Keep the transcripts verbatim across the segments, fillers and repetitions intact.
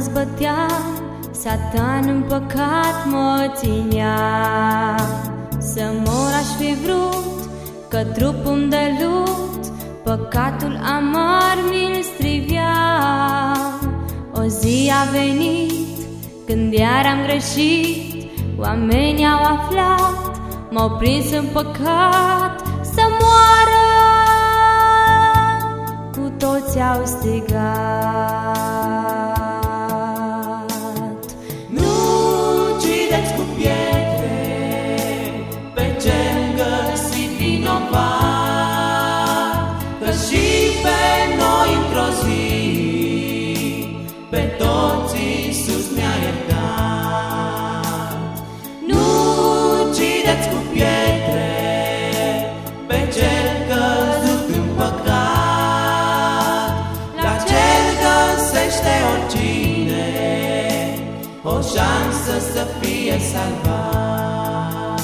zbăteam, Satan în păcat mă ținea. Să mor aș fi vrut, că trupul de lut păcatul amar mi-l strivea. O zi a venit, când iar am greșit, oamenii au aflat, m-au prins în păcat. Să moară, cu toți au strigat. Nu ucideți cu pietre pe cel găsit vinovat, că și pe noi într-o zi, pe toți Iisus ne-a iertat. Nu ucideți cu pietre pe cel căzut în păcat, la cel găsește oricine o șansă să fie salvat.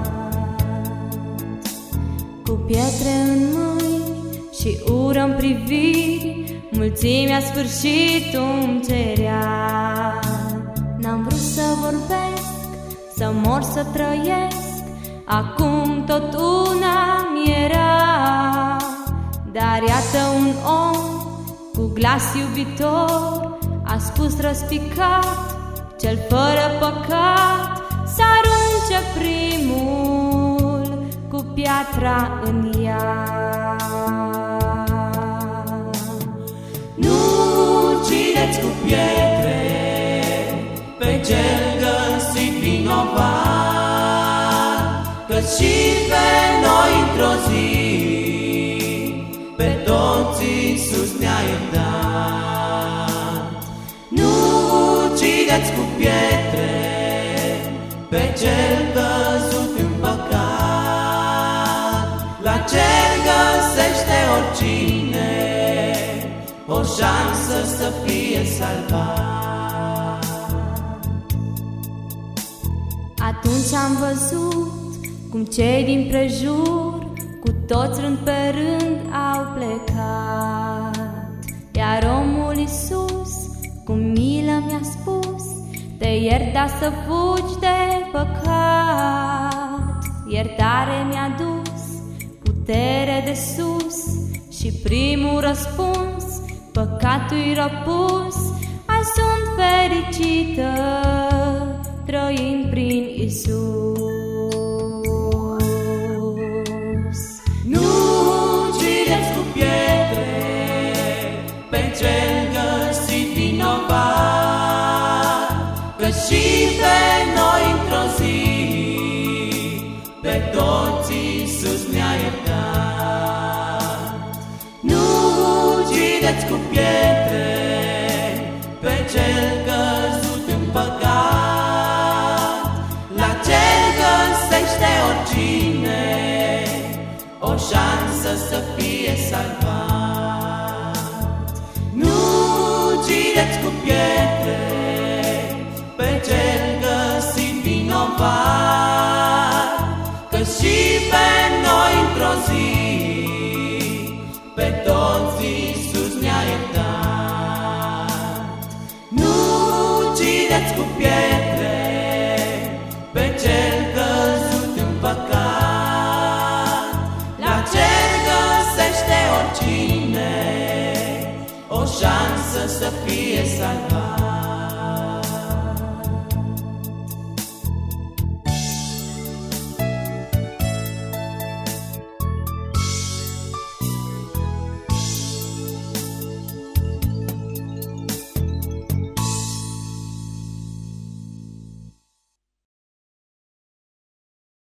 Cu pietre în mâini și ură în priviri, mulțimea sfârșitul îmi cerea. N-am vrut să vorbesc, să mor, să trăiesc, acum tot una mi-era. Dar iată un om cu glas iubitor a spus răspicat, cel fără păcat să arunce primul cu piatra în ea. Nu ucideți cu pietre pe cel găsit vinovat, că și pe noi într-o zi, pe toți Iisus ne-a iertat. Nu ucideți cu pietre pe cel căzut în păcat, la cel găsește oricine o șansă să fie salvat. Atunci am văzut cum cei din prejur cu toți rând pe rând au plecat, iar omul Iisus cu milă mi-a spus, te iert, dar să fugi de păcat. Iertare mi-a dus, putere de sus și primul răspuns, păcatul-i răpus. Azi sunt fericită, trăind prin Iisus. Nu ucideți cu pietre pe cel găsit vinovat, că și pe noi într-o zi, pe toți Iisus ne-a iertat. Nu ucideți cu pietre pe cel căzut în păcat, la cel găsește oricine o șansă să fie salvat. Nu ucideți cu pietre pe cel găsit vinovat, că și pe noi într-o zi, pe toți Iisus ne-a iertat. Nu ucideți cu pietre pe cel căzut în păcat, la cel găsește oricine o șansă să fie salvat.